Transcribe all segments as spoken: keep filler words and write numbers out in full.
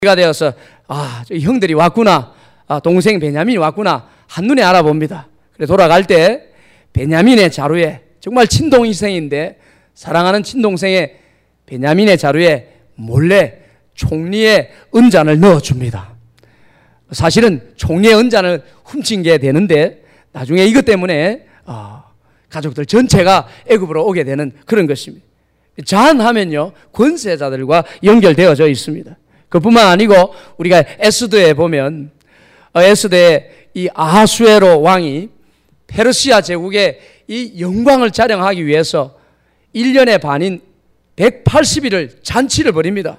가 되어서 아, 저 형들이 왔구나, 아, 동생 베냐민이 왔구나 한눈에 알아봅니다. 그래 돌아갈 때 베냐민의 자루에, 정말 친동생인데 사랑하는 친동생의 베냐민의 자루에 몰래 총리의 은잔을 넣어줍니다. 사실은 총리의 은잔을 훔친 게 되는데 나중에 이것 때문에 어, 가족들 전체가 애굽으로 오게 되는 그런 것입니다. 잔 하면요 권세자들과 연결되어져 있습니다. 그뿐만 아니고 우리가 에스더에 보면 에스더의 이 아하수에로 왕이 페르시아 제국의 이 영광을 자랑하기 위해서 일 년의 반인 백팔십 일을 잔치를 벌입니다.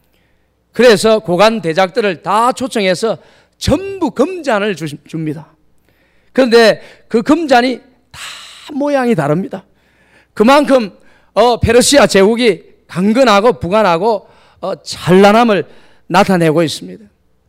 그래서 고관 대작들을 다 초청해서 전부 금잔을 줍니다. 그런데 그 금잔이 다 모양이 다릅니다. 그만큼 어, 페르시아 제국이 강건하고 부강하고 어, 찬란함을 나타내고 있습니다.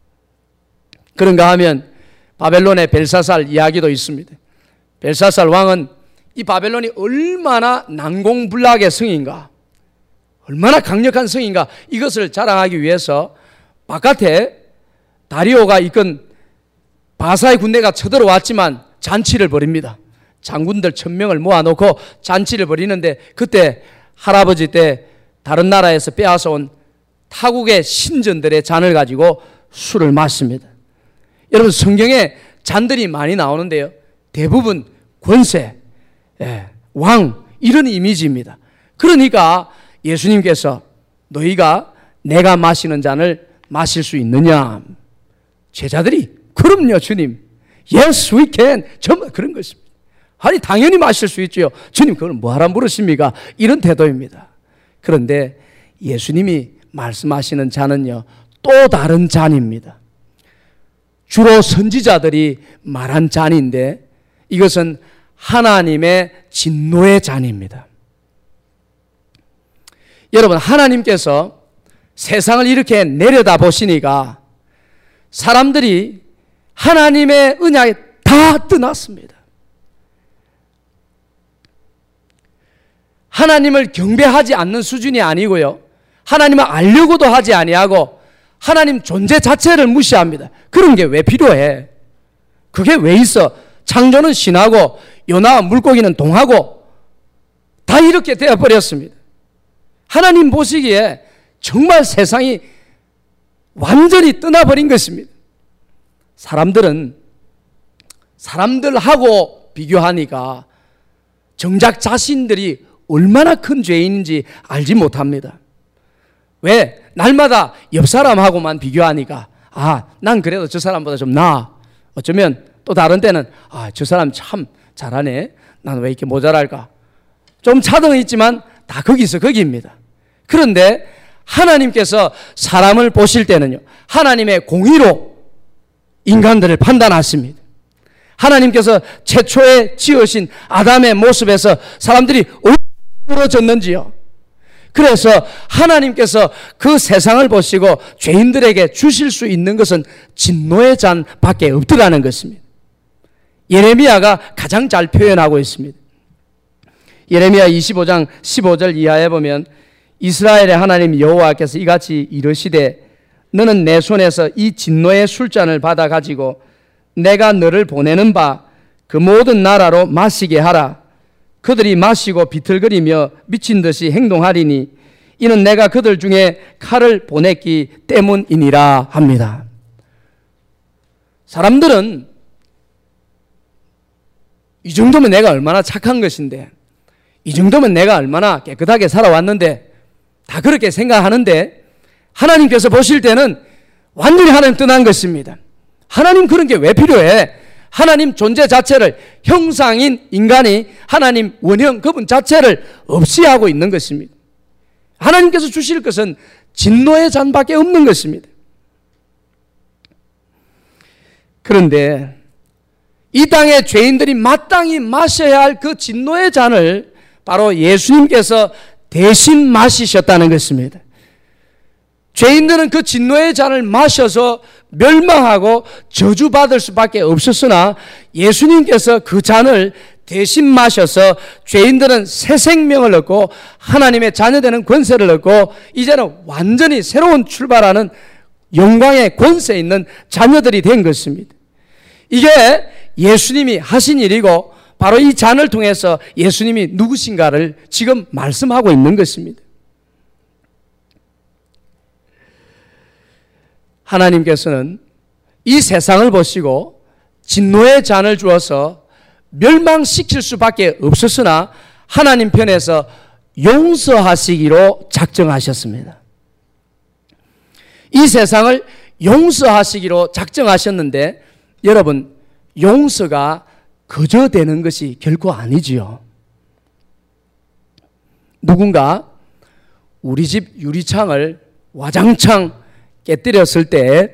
그런가 하면 바벨론의 벨사살 이야기도 있습니다. 벨사살 왕은 이 바벨론이 얼마나 난공불락의 성인가, 얼마나 강력한 성인가, 이것을 자랑하기 위해서 바깥에 다리오가 이끈 바사의 군대가 쳐들어왔지만 잔치를 벌입니다. 장군들 천명을 모아놓고 잔치를 벌이는데 그때 할아버지 때 다른 나라에서 빼앗아온 타국의 신전들의 잔을 가지고 술을 마십니다. 여러분 성경에 잔들이 많이 나오는데요 대부분 권세, 예, 왕 이런 이미지입니다. 그러니까 예수님께서 너희가 내가 마시는 잔을 마실 수 있느냐? 제자들이 그럼요 주님, Yes we can, 정말 그런 것입니다. 아니 당연히 마실 수 있죠. 주님 그걸 뭐하라 물으십니까? 이런 태도입니다. 그런데 예수님이 말씀하시는 잔은요 또 다른 잔입니다. 주로 선지자들이 말한 잔인데 이것은 하나님의 진노의 잔입니다. 여러분 하나님께서 세상을 이렇게 내려다보시니까 사람들이 하나님의 은혜에 다 떠났습니다. 하나님을 경배하지 않는 수준이 아니고요 하나님을 알려고도 하지 아니하고 하나님 존재 자체를 무시합니다. 그런 게 왜 필요해? 그게 왜 있어? 창조는 신하고 요나와 물고기는 동하고 다 이렇게 되어버렸습니다. 하나님 보시기에 정말 세상이 완전히 떠나버린 것입니다. 사람들은 사람들하고 비교하니까 정작 자신들이 얼마나 큰 죄인인지 알지 못합니다. 왜? 날마다 옆 사람하고만 비교하니까 아, 난 그래도 저 사람보다 좀 나아. 어쩌면 또 다른 때는 아, 저 사람 참 잘하네. 난 왜 이렇게 모자랄까? 좀 차등은 있지만 다 거기서 거기입니다. 그런데 하나님께서 사람을 보실 때는요 하나님의 공의로 인간들을 판단하십니다. 하나님께서 최초에 지으신 아담의 모습에서 사람들이 얼마나 졌는지요. 그래서 하나님께서 그 세상을 보시고 죄인들에게 주실 수 있는 것은 진노의 잔밖에 없더라는 것입니다. 예레미야가 가장 잘 표현하고 있습니다. 예레미야 이십오 장 십오 절 이하에 보면 이스라엘의 하나님 여호와께서 이같이 이르시되 너는 내 손에서 이 진노의 술잔을 받아 가지고 내가 너를 보내는 바 그 모든 나라로 마시게 하라. 그들이 마시고 비틀거리며 미친 듯이 행동하리니 이는 내가 그들 중에 칼을 보냈기 때문이니라 합니다. 사람들은 이 정도면 내가 얼마나 착한 것인데, 이 정도면 내가 얼마나 깨끗하게 살아왔는데 다 그렇게 생각하는데 하나님께서 보실 때는 완전히 하나님 떠난 것입니다. 하나님 그런 게 왜 필요해? 하나님 존재 자체를, 형상인 인간이 하나님 원형 그분 자체를 없이 하고 있는 것입니다. 하나님께서 주실 것은 진노의 잔밖에 없는 것입니다. 그런데 이 땅의 죄인들이 마땅히 마셔야 할 그 진노의 잔을 바로 예수님께서 대신 마시셨다는 것입니다. 죄인들은 그 진노의 잔을 마셔서 멸망하고 저주받을 수밖에 없었으나 예수님께서 그 잔을 대신 마셔서 죄인들은 새 생명을 얻고 하나님의 자녀되는 권세를 얻고 이제는 완전히 새로운 출발하는 영광의 권세 있는 자녀들이 된 것입니다. 이게 예수님이 하신 일이고 바로 이 잔을 통해서 예수님이 누구신가를 지금 말씀하고 있는 것입니다. 하나님께서는 이 세상을 보시고 진노의 잔을 주어서 멸망시킬 수밖에 없었으나 하나님 편에서 용서하시기로 작정하셨습니다. 이 세상을 용서하시기로 작정하셨는데 여러분, 용서가 그저 되는 것이 결코 아니지요. 누군가 우리 집 유리창을 와장창 깨뜨렸을 때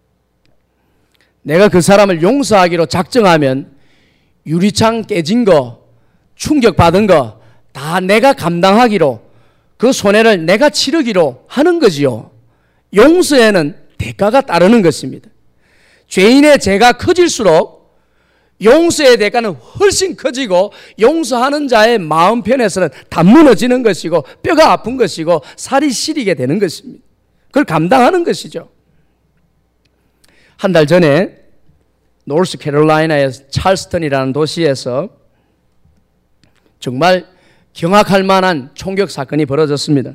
내가 그 사람을 용서하기로 작정하면 유리창 깨진 거, 충격받은 거 다 내가 감당하기로, 그 손해를 내가 치르기로 하는 거지요. 용서에는 대가가 따르는 것입니다. 죄인의 죄가 커질수록 용서의 대가는 훨씬 커지고 용서하는 자의 마음 편에서는 다 무너지는 것이고 뼈가 아픈 것이고 살이 시리게 되는 것입니다. 그걸 감당하는 것이죠. 한 달 전에 노스캐롤라이나의 찰스턴이라는 도시에서 정말 경악할 만한 총격 사건이 벌어졌습니다.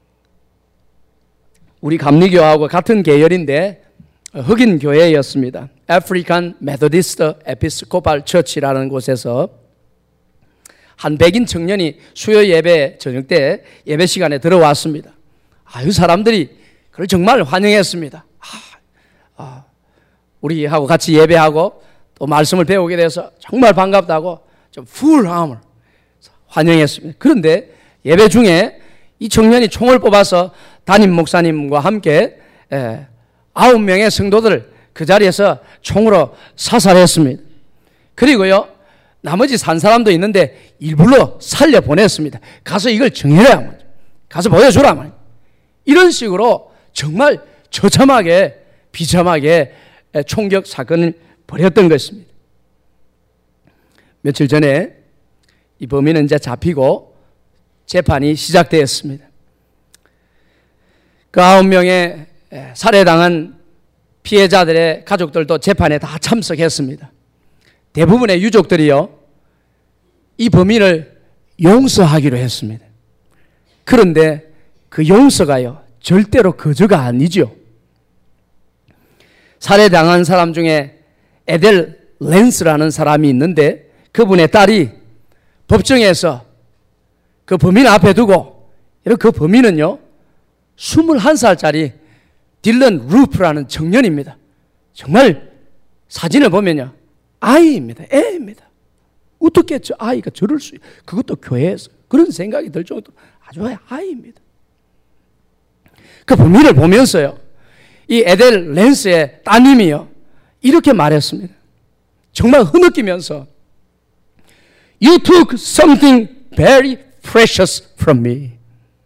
우리 감리교하고 같은 계열인데 흑인 교회였습니다. African Methodist Episcopal Church라는 곳에서 한 백인 청년이 수요 예배 저녁 때 예배 시간에 들어왔습니다. 아유, 사람들이 그걸 정말 환영했습니다. 아, 아, 우리하고 같이 예배하고 또 말씀을 배우게 돼서 정말 반갑다고 좀 풀함을 환영했습니다. 그런데 예배 중에 이 청년이 총을 뽑아서 담임 목사님과 함께 아홉 명의 성도들을 그 자리에서 총으로 사살했습니다. 그리고요, 나머지 산 사람도 있는데 일부러 살려보냈습니다. 가서 이걸 정해라, 가서 보여주라. 이런 식으로 정말 처참하게 비참하게 총격 사건을 벌였던 것입니다. 며칠 전에 이 범인은 이제 잡히고 재판이 시작되었습니다. 그 아홉 명의 살해당한 피해자들의 가족들도 재판에 다 참석했습니다. 대부분의 유족들이요, 이 범인을 용서하기로 했습니다. 그런데 그 용서가요, 절대로 거저가 아니죠. 살해당한 사람 중에 에델 랜스라는 사람이 있는데 그분의 딸이 법정에서 그 범인 앞에 두고, 그 범인은요, 스물한 살짜리 딜런 루프라는 청년입니다. 정말 사진을 보면요, 아이입니다. 애입니다. 어떻게 저 아이가 저럴 수, 그것도 교회에서, 그런 생각이 들 정도로 아주 아이입니다. 그 범인을 보면서요, 이 에델 랜스의 따님이요, 이렇게 말했습니다. 정말 흐느끼면서 You took something very precious from me.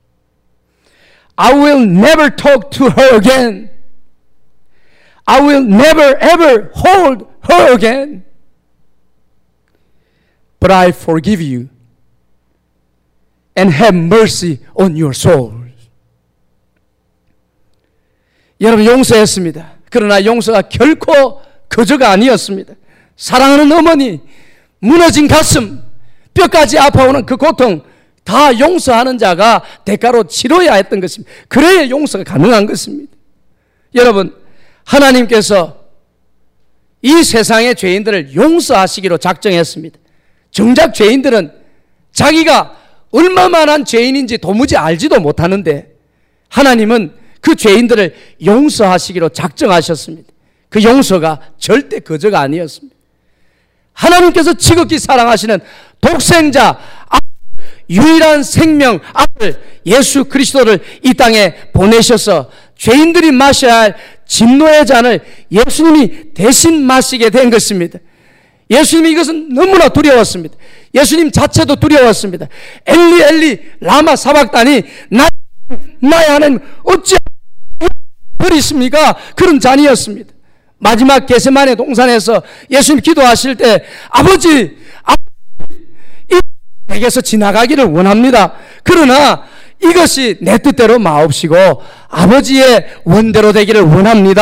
I will never talk to her again. I will never ever hold her again. But I forgive you and have mercy on your souls. 여러분, 용서했습니다. 그러나 용서가 결코 거저가 아니었습니다. 사랑하는 어머니, 무너진 가슴, 뼈까지 아파오는 그 고통 다 용서하는 자가 대가로 치러야 했던 것입니다. 그래야 용서가 가능한 것입니다. 여러분, 하나님께서 이 세상의 죄인들을 용서하시기로 작정했습니다. 정작 죄인들은 자기가 얼마만한 죄인인지 도무지 알지도 못하는데 하나님은 그 죄인들을 용서하시기로 작정하셨습니다. 그 용서가 절대 거저가 아니었습니다. 하나님께서 지극히 사랑하시는 독생자, 유일한 생명 아들 예수 그리스도를 이 땅에 보내셔서 죄인들이 마셔야 할 진노의 잔을 예수님이 대신 마시게 된 것입니다. 예수님이 이것은 너무나 두려웠습니다. 예수님 자체도 두려웠습니다. 엘리 엘리 라마 사박다니, 나, 나의 하나님 어찌 버리십니까? 그런 잔이었습니다. 마지막 겟세마네 동산에서 예수님 기도하실 때 아버지, 아버지, 이 에게서 지나가기를 원합니다. 그러나 이것이 내 뜻대로 마옵시고 아버지의 원대로 되기를 원합니다.